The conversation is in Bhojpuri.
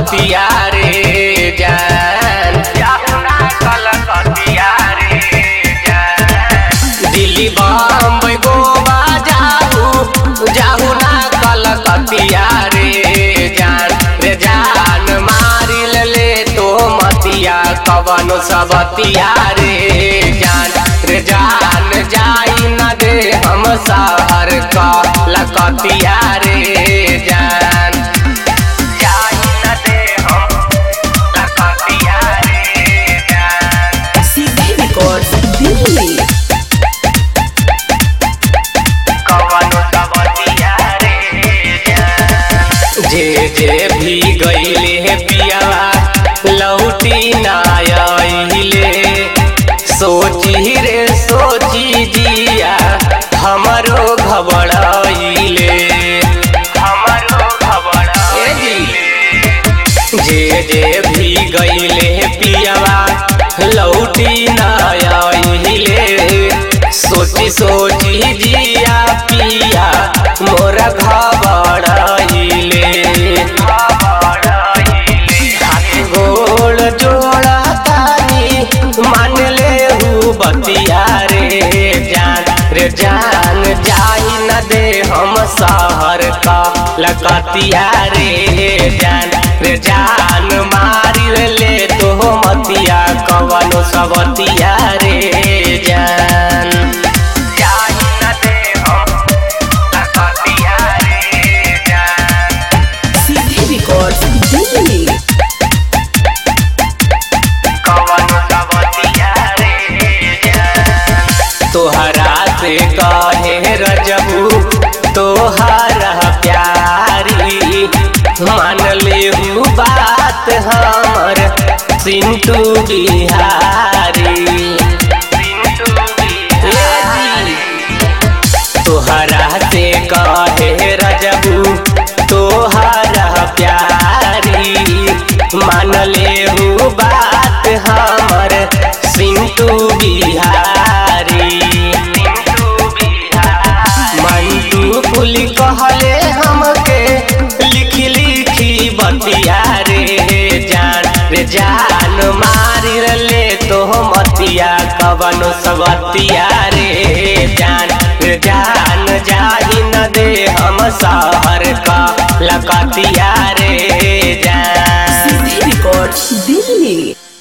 कलकतिया रे जान, जाहु ना कलकतिया रे जान। दिल्ली बम्बई गोवा जाहु ना कलकतिया रे जान मारी ले तो मतिया कवनो सबतिया रे जान जाई न दे हम शहर कलकतिया रे जान, जाई न दे हम कलकतिया रे जान। CD Records Delhi। कवनो सबतिया रे जान। जे भी गईले पियावा लौटी ना आइले, सोची रे सोची जिया हमरो घबराइले, हमरो घबराइले। जे भी गईले पियावा लौटी ना आइले, सोची सोची जिया पिया मोरा घबराइले। जोड़ा तानी मान ले बतिया रे जान जाई न दे हम शहर कलकतिया रे जान मारी ले तो मतिया कवनो सबतिया रे जान, जाई न दे हम कलकतिया रे जान। CD Records Delhi। तोहरा से कहे रजबू तोहरा प्यारी, मान ले बात हमर सिंटू बिहारी। तोहरा से कहे रजबू तोहरा प्यारी, मान ले बात हमर सिंटू बिहारी। मंटू पुल कहले हमके लिखी लिखी बतिया रे जान मारी ले तो मतिया कवनो सबतिया रे जान जाही न दे हम शहर कलकतिया